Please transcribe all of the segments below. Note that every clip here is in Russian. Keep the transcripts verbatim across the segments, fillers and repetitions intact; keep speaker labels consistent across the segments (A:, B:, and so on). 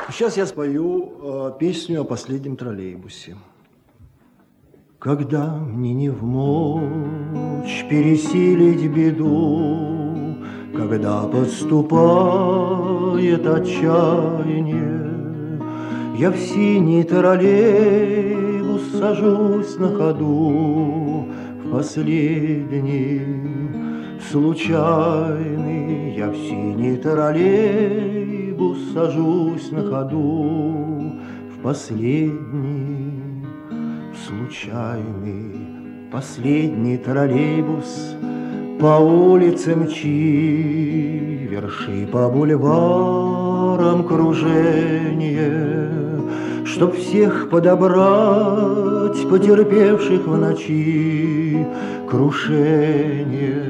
A: Сейчас я спою э, песню о последнем троллейбусе. Когда мне не вмочь пересилить беду, когда подступает отчаяние, я в синий троллейбус сажусь на ходу, в последний, случайный, я в синий троллейбус сажусь на ходу, в последний, случайный, последний троллейбус по улице мчи, верши по бульварам кружение, чтоб всех подобрать, потерпевших в ночи крушение,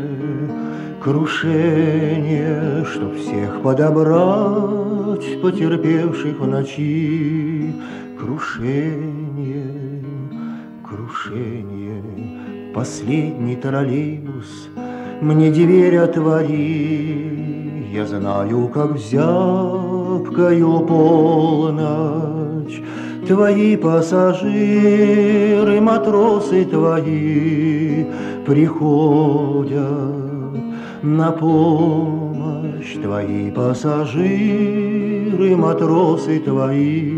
A: крушение, чтоб всех подобрать, потерпевших в ночи крушение, крушение. Последний троллейбус мне дверь отвори, я знаю, как в зябкую полночь твои пассажиры, матросы твои приходят на помощь, твои пассажиры, матросы твои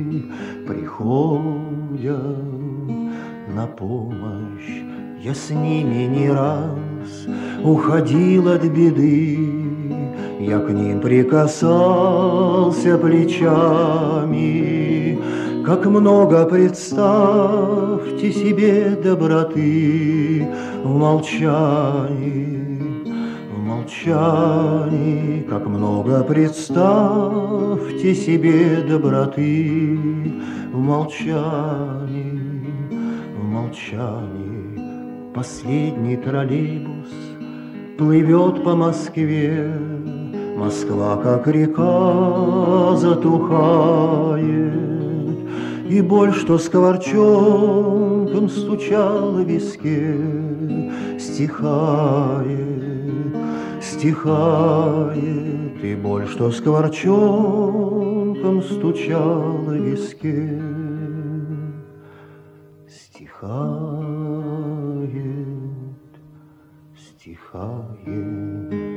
A: приходят на помощь. Я с ними не раз уходил от беды, я к ним прикасался плечами. Как много, представьте себе, доброты в молчании, в молчании. Как много, представьте себе, доброты в молчании, в молчании. Последний троллейбус плывет по Москве, Москва, как река, затухает, и боль, что скворчонком стучала в виске, стихает, стихает, и боль, что скворчонком стучала в виске, стихает, стихает.